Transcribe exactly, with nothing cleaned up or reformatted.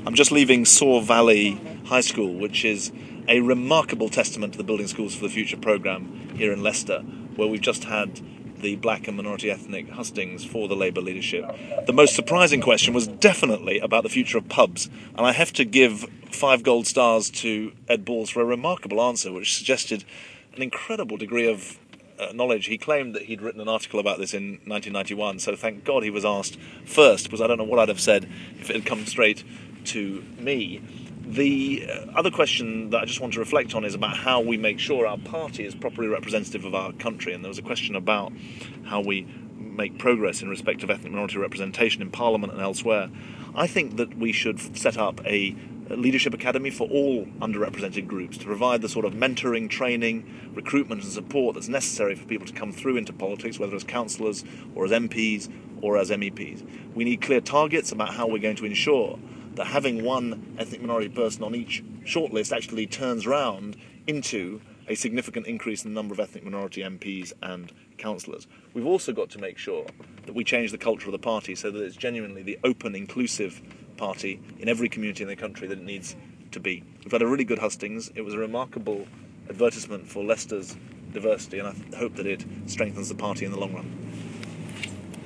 I'm just leaving Soar Valley High School, which is a remarkable testament to the Building Schools for the Future programme here in Leicester, where we've just had the black and minority ethnic hustings for the Labour leadership. The most surprising question was definitely about the future of pubs, and I have to give five gold stars to Ed Balls for a remarkable answer, which suggested an incredible degree of uh, knowledge. He claimed that he'd written an article about this in nineteen ninety-one, so thank God he was asked first, because I don't know what I'd have said if it had come straight to me. The other question that I just want to reflect on is about how we make sure our party is properly representative of our country, and there was a question about how we make progress in respect of ethnic minority representation in Parliament and elsewhere. I think that we should set up a leadership academy for all underrepresented groups to provide the sort of mentoring, training, recruitment and support that's necessary for people to come through into politics, whether as councillors or as M Ps or as M E Ps. We need clear targets about how we're going to ensure that having one ethnic minority person on each shortlist actually turns round into a significant increase in the number of ethnic minority M Ps and councillors. We've also got to make sure that we change the culture of the party so that it's genuinely the open, inclusive party in every community in the country that it needs to be. We've had a really good hustings. It was a remarkable advertisement for Leicester's diversity, and I hope that it strengthens the party in the long run.